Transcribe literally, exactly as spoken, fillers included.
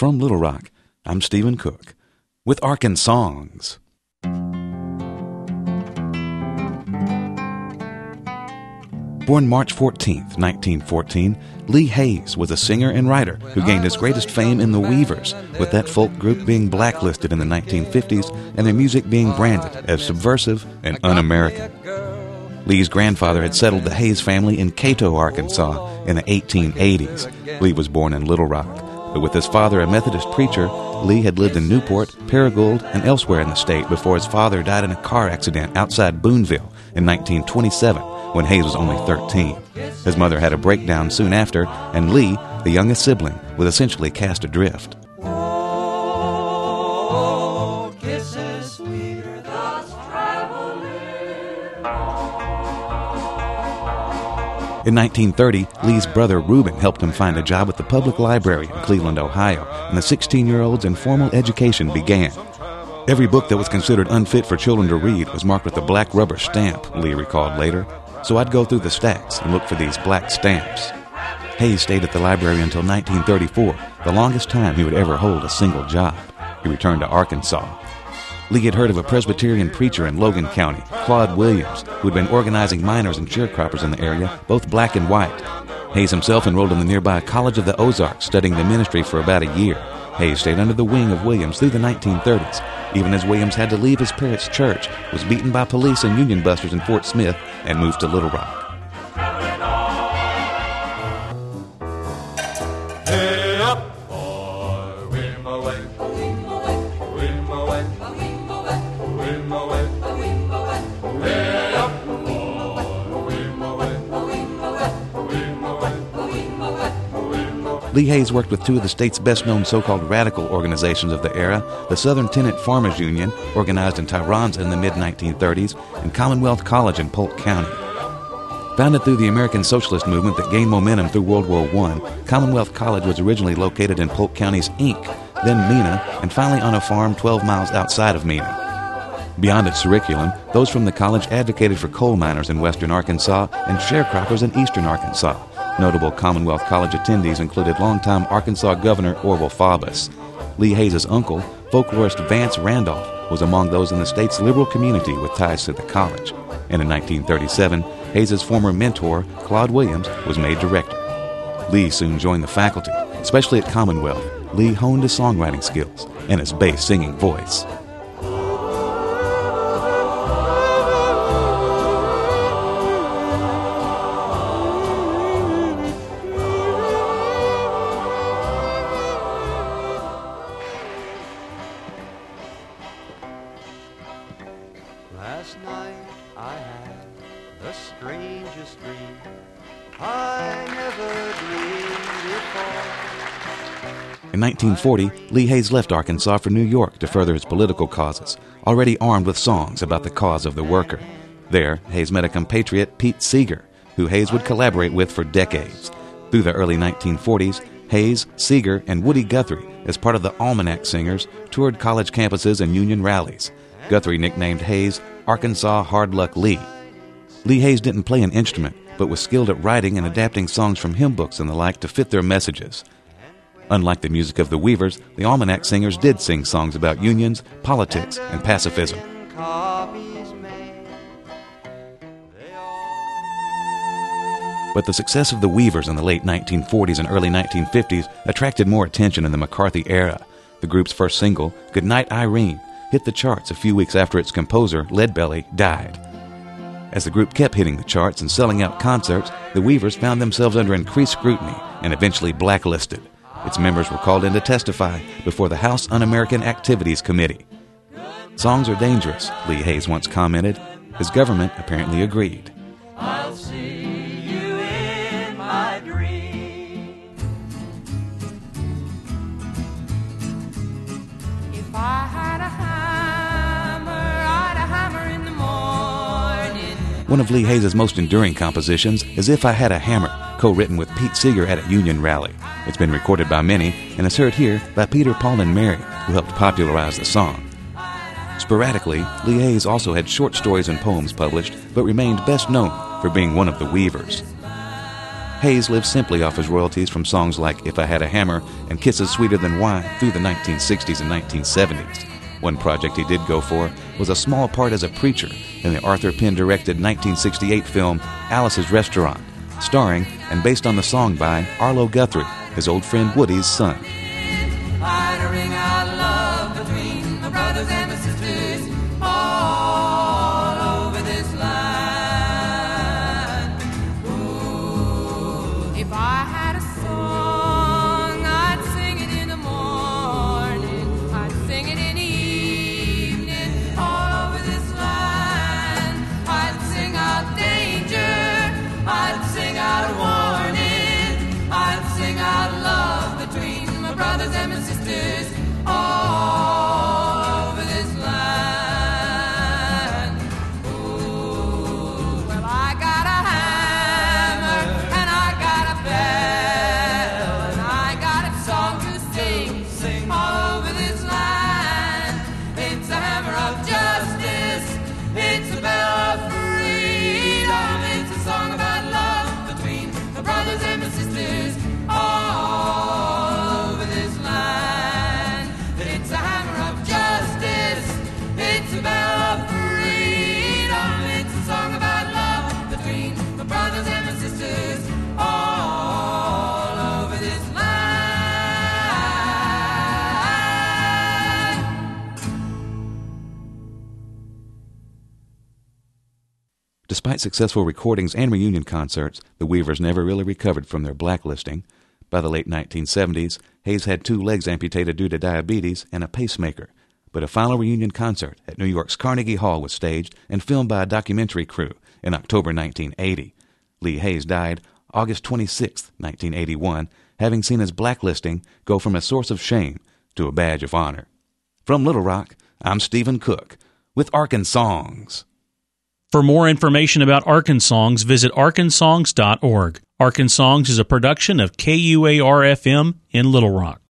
From Little Rock, I'm Stephen Cook with Arkansongs. Born March fourteenth, nineteen fourteen, Lee Hays was a singer and writer who gained his greatest fame in the Weavers, with that folk group being blacklisted in the nineteen fifties and their music being branded as subversive and un-American. Lee's grandfather had settled the Hays family in Cato, Arkansas in the eighteen eighties. Lee was born in Little Rock, but with his father a Methodist preacher, Lee had lived in Newport, Paragould, and elsewhere in the state before his father died in a car accident outside Boonville in nineteen twenty-seven, when Hays was only thirteen. His mother had a breakdown soon after, and Lee, the youngest sibling, was essentially cast adrift. Oh, kisses sweeter thus traveling. In nineteen thirty, Lee's brother Reuben helped him find a job at the public library in Cleveland, Ohio, and the sixteen-year-old's informal education began. Every book that was considered unfit for children to read was marked with a black rubber stamp, Lee recalled later. So I'd go through the stacks and look for these black stamps. Hays stayed at the library until nineteen thirty-four, the longest time he would ever hold a single job. He returned to Arkansas. Lee had heard of a Presbyterian preacher in Logan County, Claude Williams, who had been organizing miners and sharecroppers in the area, both black and white. Hays himself enrolled in the nearby College of the Ozarks, studying the ministry for about a year. Hays stayed under the wing of Williams through the nineteen thirties, even as Williams had to leave his parents' church, was beaten by police and Union busters in Fort Smith, and moved to Little Rock. Hey up, boy, whim away, whim away, whim away, whim away, whim away, whim away. Hey up, boy, whim away, whim away, whim away, whim away, whim away. Lee Hays worked with two of the state's best-known so-called radical organizations of the era, the Southern Tenant Farmers Union, organized in Tyronza in the mid nineteen thirties, and Commonwealth College in Polk County. Founded through the American Socialist movement that gained momentum through World War One, Commonwealth College was originally located in Polk County's Inc, then Mena, and finally on a farm twelve miles outside of Mena. Beyond its curriculum, those from the college advocated for coal miners in western Arkansas and sharecroppers in eastern Arkansas. Notable Commonwealth College attendees included longtime Arkansas Governor Orville Faubus. Lee Hays' uncle, folklorist Vance Randolph, was among those in the state's liberal community with ties to the college. And in nineteen thirty-seven, Hays' former mentor, Claude Williams, was made director. Lee soon joined the faculty. Especially at Commonwealth, Lee honed his songwriting skills and his bass singing voice. Last night I had the strangest dream I never dreamed before. In nineteen forty, Lee Hays left Arkansas for New York to further his political causes, already armed with songs about the cause of the worker. There, Hays met a compatriot, Pete Seeger, who Hays would collaborate with for decades. Through the early nineteen forties, Hays, Seeger, and Woody Guthrie, as part of the Almanac Singers, toured college campuses and union rallies. Guthrie nicknamed Hays Arkansas Hard Luck Lee. Lee Hays didn't play an instrument, but was skilled at writing and adapting songs from hymn books and the like to fit their messages. Unlike the music of the Weavers, the Almanac Singers did sing songs about unions, politics, and pacifism. But the success of the Weavers in the late nineteen forties and early nineteen fifties attracted more attention in the McCarthy era. The group's first single, Goodnight Irene, hit the charts a few weeks after its composer, Leadbelly, died. As the group kept hitting the charts and selling out concerts, the Weavers found themselves under increased scrutiny and eventually blacklisted. Its members were called in to testify before the House Un-American Activities Committee. Songs are dangerous, Lee Hays once commented. His government apparently agreed. I'll see you in my dream. If I had a hammer, I'd a hammer in the morning. One of Lee Hays' most enduring compositions is If I Had a Hammer, co-written with Pete Seeger at a union rally. It's been recorded by many and is heard here by Peter, Paul, and Mary, who helped popularize the song. Sporadically, Lee Hays also had short stories and poems published, but remained best known for being one of the Weavers. Hayes lived simply off his royalties from songs like If I Had a Hammer and Kisses Sweeter Than Wine through the nineteen sixties and nineteen seventies. One project he did go for was a small part as a preacher in the Arthur Penn-directed nineteen sixty-eight film Alice's Restaurant, starring and based on the song by Arlo Guthrie, his old friend Woody's son. Despite successful recordings and reunion concerts, the Weavers never really recovered from their blacklisting. By the late nineteen seventies, Hayes had two legs amputated due to diabetes and a pacemaker. But a final reunion concert at New York's Carnegie Hall was staged and filmed by a documentary crew in October nineteen eighty. Lee Hayes died August twenty-sixth, nineteen eighty-one, having seen his blacklisting go from a source of shame to a badge of honor. From Little Rock, I'm Stephen Cook with Arkansongs. For more information about Arkansongs, visit arkansongs dot org. Arkansongs is a production of K U A R F M in Little Rock.